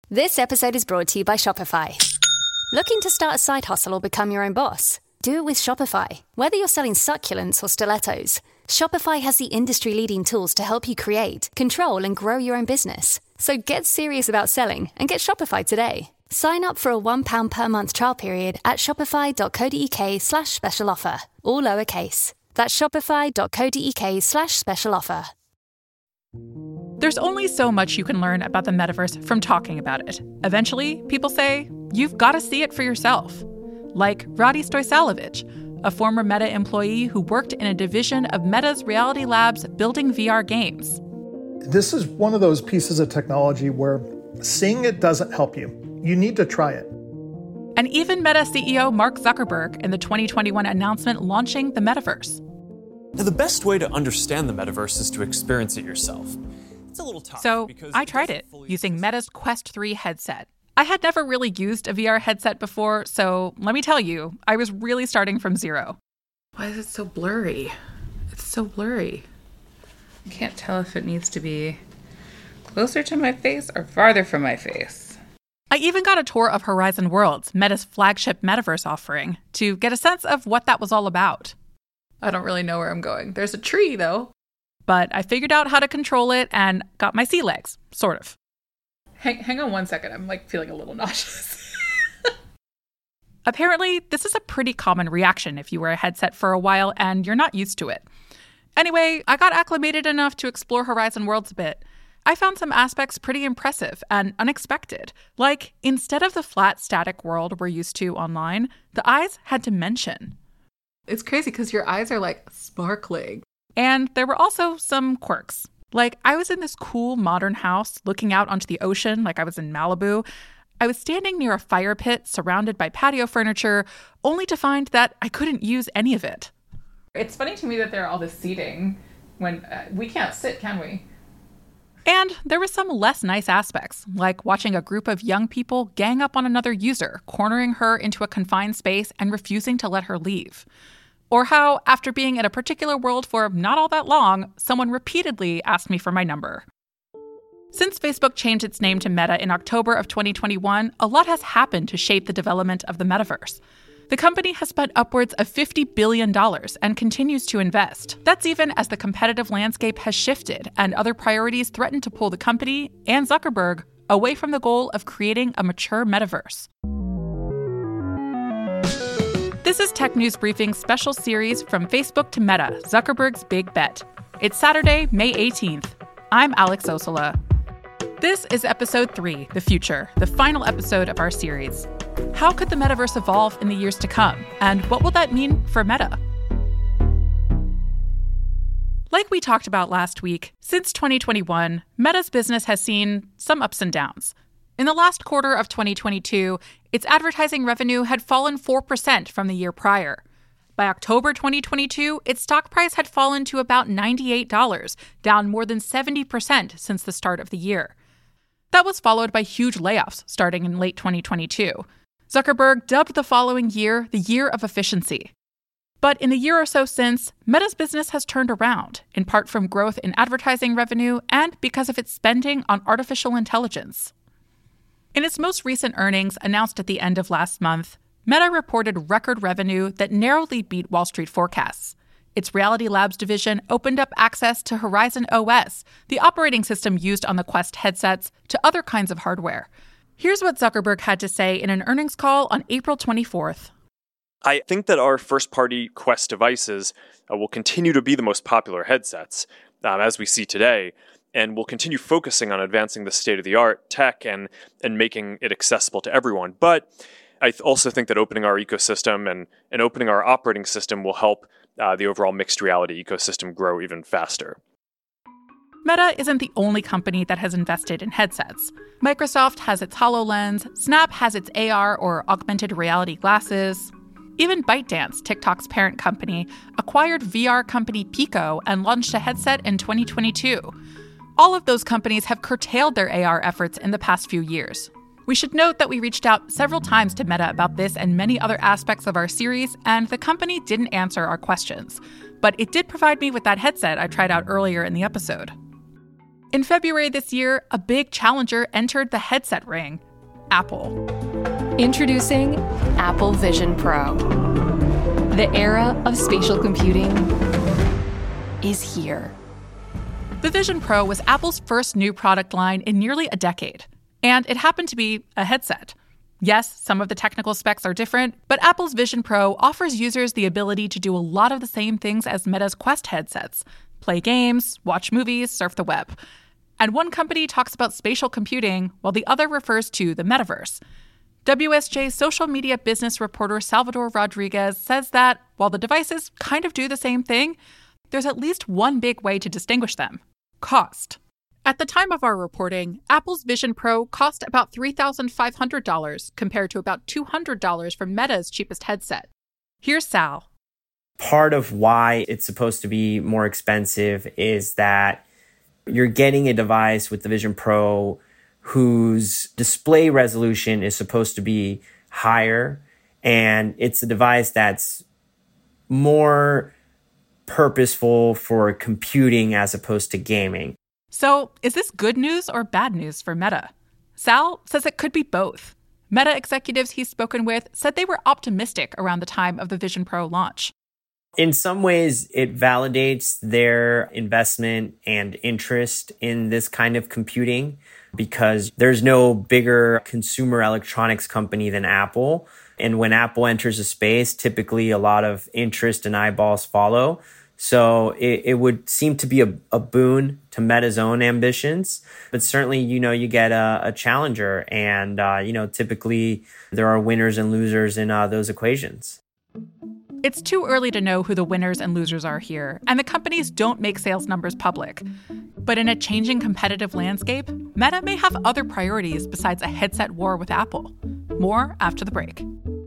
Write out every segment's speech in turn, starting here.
This episode is brought to you by Shopify. Looking to start a side hustle or become your own boss? Do it with Shopify. Whether you're selling succulents or stilettos, Shopify has the industry-leading tools to help you create, control, and grow your own business. So get serious about selling and get Shopify today. Sign up for a £1 per month trial period at shopify.co.uk/special offer, all lowercase. That's shopify.co.uk/special offer. There's only so much you can learn about the metaverse from talking about it. Eventually, people say, you've got to see it for yourself. Like Radi Stoysalovic, a former Meta employee who worked in a division of Meta's Reality Labs building VR games. This is one of those pieces of technology where seeing it doesn't help you. You need to try it. And even Meta CEO Mark Zuckerberg in the 2021 announcement launching the metaverse. Now, the best way to understand the metaverse is to experience it yourself. It's a little tough. So I tried it using Meta's Quest 3 headset. I had never really used a VR headset before, so let me tell you, I was really starting from zero. Why is it so blurry? It's so blurry. I can't tell if it needs to be closer to my face or farther from my face. I even got a tour of Horizon Worlds, Meta's flagship metaverse offering, to get a sense of what that was all about. I don't really know where I'm going. There's a tree, though. But I figured out how to control it and got my sea legs, sort of. Hang on one second. I'm feeling a little nauseous. Apparently, this is a pretty common reaction if you wear a headset for a while and you're not used to it. Anyway, I got acclimated enough to explore Horizon Worlds a bit. I found some aspects pretty impressive and unexpected. Like, instead of the flat, static world we're used to online, the eyes had dimension. It's crazy because your eyes are sparkling. And there were also some quirks. I was in this cool modern house looking out onto the ocean like I was in Malibu. I was standing near a fire pit surrounded by patio furniture, only to find that I couldn't use any of it. It's funny to me that there are all this seating when we can't sit, can we? And there were some less nice aspects, like watching a group of young people gang up on another user, cornering her into a confined space and refusing to let her leave. Or how, after being in a particular world for not all that long, someone repeatedly asked me for my number. Since Facebook changed its name to Meta in October of 2021, a lot has happened to shape the development of the metaverse. The company has spent upwards of $50 billion and continues to invest. That's even as the competitive landscape has shifted and other priorities threaten to pull the company and Zuckerberg away from the goal of creating a mature metaverse. This is Tech News Briefing's special series From Facebook to Meta, Zuckerberg's Big Bet. It's Saturday, May 18th. I'm Alex Osola. This is episode 3, The Future, the final episode of our series. How could the metaverse evolve in the years to come? And what will that mean for Meta? Like we talked about last week, since 2021, Meta's business has seen some ups and downs. In the last quarter of 2022, its advertising revenue had fallen 4% from the year prior. By October 2022, its stock price had fallen to about $98, down more than 70% since the start of the year. That was followed by huge layoffs starting in late 2022. Zuckerberg dubbed the following year the year of efficiency. But in the year or so since, Meta's business has turned around, in part from growth in advertising revenue and because of its spending on artificial intelligence. In its most recent earnings, announced at the end of last month, Meta reported record revenue that narrowly beat Wall Street forecasts. Its Reality Labs division opened up access to Horizon OS, the operating system used on the Quest headsets, to other kinds of hardware. Here's what Zuckerberg had to say in an earnings call on April 24th. I think that our first-party Quest devices will continue to be the most popular headsets, as we see today, and we'll continue focusing on advancing the state-of-the-art tech and making it accessible to everyone. But I also think that opening our ecosystem and opening our operating system will help the overall mixed reality ecosystem grow even faster. Meta isn't the only company that has invested in headsets. Microsoft has its HoloLens, Snap has its AR or augmented reality glasses. Even ByteDance, TikTok's parent company, acquired VR company Pico and launched a headset in 2022. All of those companies have curtailed their AR efforts in the past few years. We should note that we reached out several times to Meta about this and many other aspects of our series, and the company didn't answer our questions. But it did provide me with that headset I tried out earlier in the episode. In February this year, a big challenger entered the headset ring, Apple. Introducing Apple Vision Pro. The era of spatial computing is here. The Vision Pro was Apple's first new product line in nearly a decade, and it happened to be a headset. Yes, some of the technical specs are different, but Apple's Vision Pro offers users the ability to do a lot of the same things as Meta's Quest headsets: play games, watch movies, surf the web. And one company talks about spatial computing while the other refers to the metaverse. WSJ social media business reporter Salvador Rodriguez says that while the devices kind of do the same thing, there's at least one big way to distinguish them: cost. At the time of our reporting, Apple's Vision Pro cost about $3,500 compared to about $200 for Meta's cheapest headset. Here's Sal. Part of why it's supposed to be more expensive is that you're getting a device with the Vision Pro whose display resolution is supposed to be higher, and it's a device that's more purposeful for computing as opposed to gaming. So, is this good news or bad news for Meta? Sal says it could be both. Meta executives he's spoken with said they were optimistic around the time of the Vision Pro launch. In some ways, it validates their investment and interest in this kind of computing because there's no bigger consumer electronics company than Apple. And when Apple enters a space, typically a lot of interest and eyeballs follow. So it would seem to be a boon to Meta's own ambitions. But certainly, you get a challenger. And, typically there are winners and losers in those equations. It's too early to know who the winners and losers are here, and the companies don't make sales numbers public. But in a changing competitive landscape, Meta may have other priorities besides a headset war with Apple. More after the break.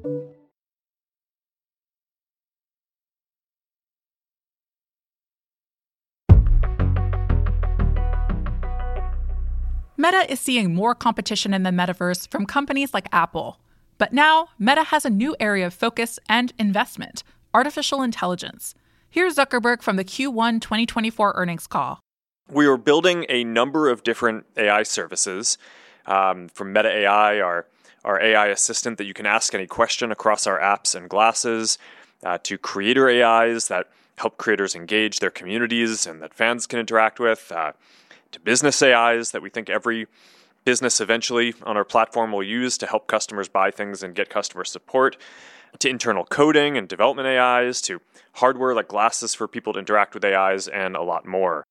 Meta is seeing more competition in the metaverse from companies like Apple. But now, Meta has a new area of focus and investment: artificial intelligence. Here's Zuckerberg from the Q1 2024 earnings call. We are building a number of different AI services, from Meta AI, our AI assistant that you can ask any question across our apps and glasses, to creator AIs that help creators engage their communities and that fans can interact with, to business AIs that we think every business eventually on our platform will use to help customers buy things and get customer support, to internal coding and development AIs, to hardware like glasses for people to interact with AIs, and a lot more.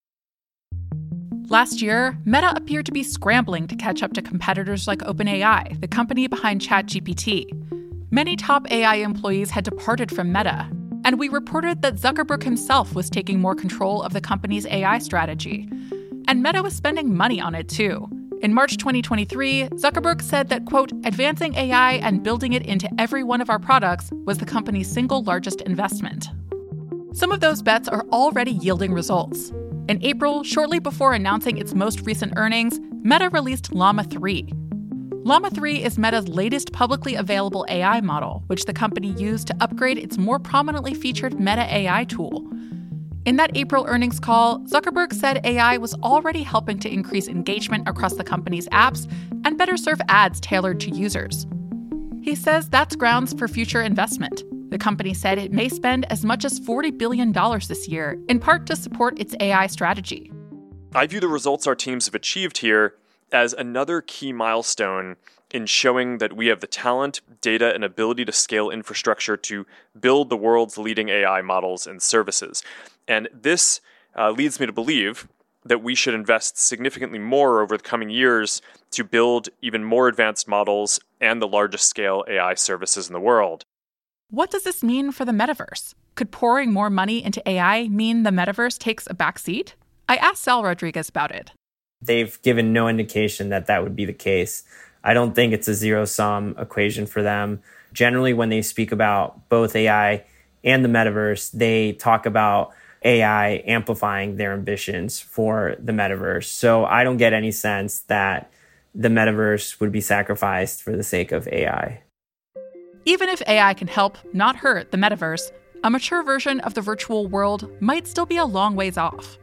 Last year, Meta appeared to be scrambling to catch up to competitors like OpenAI, the company behind ChatGPT. Many top AI employees had departed from Meta, and we reported that Zuckerberg himself was taking more control of the company's AI strategy. And Meta was spending money on it too. In March 2023, Zuckerberg said that, quote, advancing AI and building it into every one of our products was the company's single largest investment. Some of those bets are already yielding results. In April, shortly before announcing its most recent earnings, Meta released Llama 3. Llama 3 is Meta's latest publicly available AI model, which the company used to upgrade its more prominently featured Meta AI tool. In that April earnings call, Zuckerberg said AI was already helping to increase engagement across the company's apps and better serve ads tailored to users. He says that's grounds for future investment. The company said it may spend as much as $40 billion this year, in part to support its AI strategy. I view the results our teams have achieved here as another key milestone in showing that we have the talent, data, and ability to scale infrastructure to build the world's leading AI models and services. And this leads me to believe that we should invest significantly more over the coming years to build even more advanced models and the largest scale AI services in the world. What does this mean for the metaverse? Could pouring more money into AI mean the metaverse takes a backseat? I asked Sal Rodriguez about it. They've given no indication that would be the case. I don't think it's a zero-sum equation for them. Generally, when they speak about both AI and the metaverse, they talk about AI amplifying their ambitions for the metaverse. So I don't get any sense that the metaverse would be sacrificed for the sake of AI. Even if AI can help, not hurt, the metaverse, a mature version of the virtual world might still be a long ways off.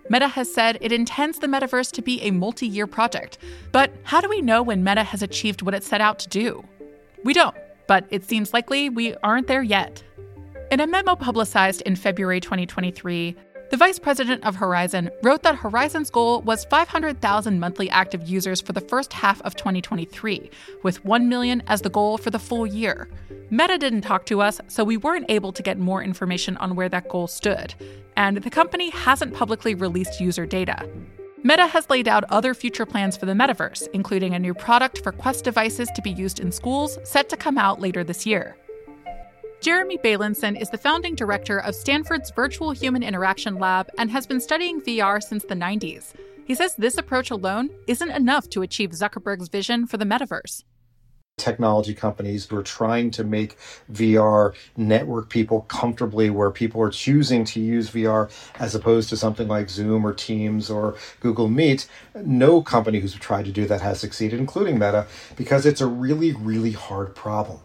Meta has said it intends the metaverse to be a multi-year project. But how do we know when Meta has achieved what it set out to do? We don't, but it seems likely we aren't there yet. In a memo publicized in February 2023, the vice president of Horizon wrote that Horizon's goal was 500,000 monthly active users for the first half of 2023, with 1 million as the goal for the full year. Meta didn't talk to us, so we weren't able to get more information on where that goal stood, and the company hasn't publicly released user data. Meta has laid out other future plans for the metaverse, including a new product for Quest devices to be used in schools set to come out later this year. Jeremy Bailenson is the founding director of Stanford's Virtual Human Interaction Lab and has been studying VR since the 90s. He says this approach alone isn't enough to achieve Zuckerberg's vision for the metaverse. Technology companies were trying to make VR network people comfortably where people are choosing to use VR as opposed to something like Zoom or Teams or Google Meet. No company who's tried to do that has succeeded, including Meta, because it's a really, really hard problem.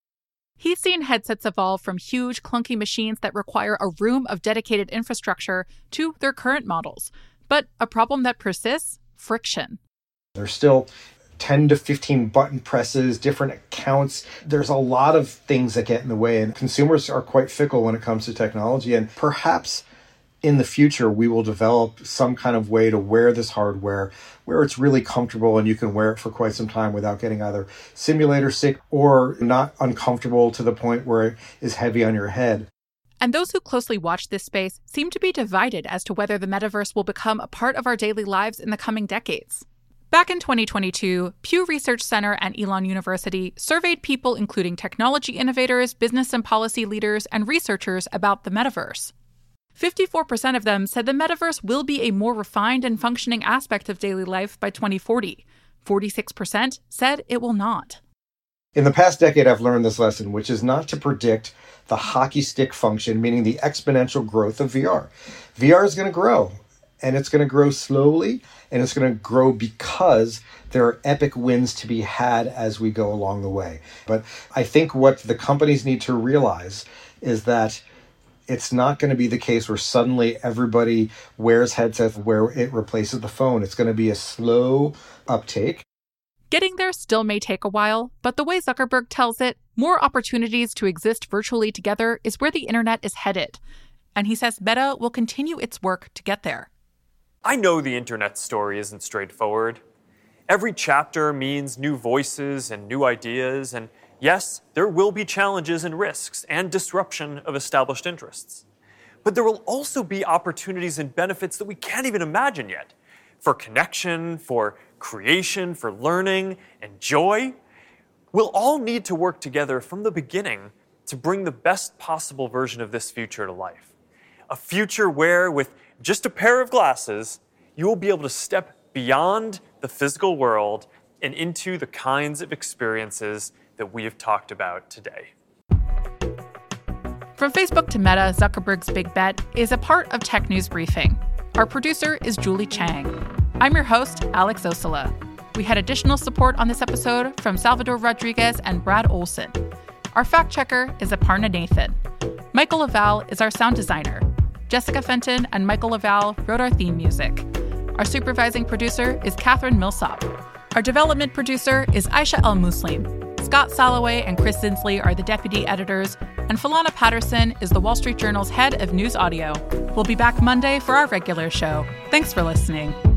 He's seen headsets evolve from huge, clunky machines that require a room of dedicated infrastructure to their current models. But a problem that persists? Friction. There's still 10 to 15 button presses, different accounts. There's a lot of things that get in the way, and consumers are quite fickle when it comes to technology. And perhaps in the future, we will develop some kind of way to wear this hardware where it's really comfortable and you can wear it for quite some time without getting either simulator sick or not uncomfortable to the point where it is heavy on your head. And those who closely watch this space seem to be divided as to whether the metaverse will become a part of our daily lives in the coming decades. Back in 2022, Pew Research Center and Elon University surveyed people including technology innovators, business and policy leaders, and researchers about the metaverse. 54% of them said the metaverse will be a more refined and functioning aspect of daily life by 2040. 46% said it will not. In the past decade, I've learned this lesson, which is not to predict the hockey stick function, meaning the exponential growth of VR. VR is going to grow, and it's going to grow slowly, and it's going to grow because there are epic wins to be had as we go along the way. But I think what the companies need to realize is that it's not going to be the case where suddenly everybody wears headsets where it replaces the phone. It's going to be a slow uptake. Getting there still may take a while, but the way Zuckerberg tells it, more opportunities to exist virtually together is where the internet is headed. And he says Meta will continue its work to get there. I know the internet story isn't straightforward. Every chapter means new voices and new ideas, and yes, there will be challenges and risks and disruption of established interests. But there will also be opportunities and benefits that we can't even imagine yet. For connection, for creation, for learning, and joy. We'll all need to work together from the beginning to bring the best possible version of this future to life. A future where, with just a pair of glasses, you will be able to step beyond the physical world and into the kinds of experiences that we have talked about today. From Facebook to Meta, Zuckerberg's big bet is a part of Tech News Briefing. Our producer is Julie Chang. I'm your host, Alex Osala. We had additional support on this episode from Salvador Rodriguez and Brad Olson. Our fact checker is Aparna Nathan. Michael Laval is our sound designer. Jessica Fenton and Michael Laval wrote our theme music. Our supervising producer is Catherine Millsop. Our development producer is Aisha El-Muslim. Scott Salloway and Chris Zinsley are the deputy editors, and Philana Patterson is the Wall Street Journal's head of news audio. We'll be back Monday for our regular show. Thanks for listening.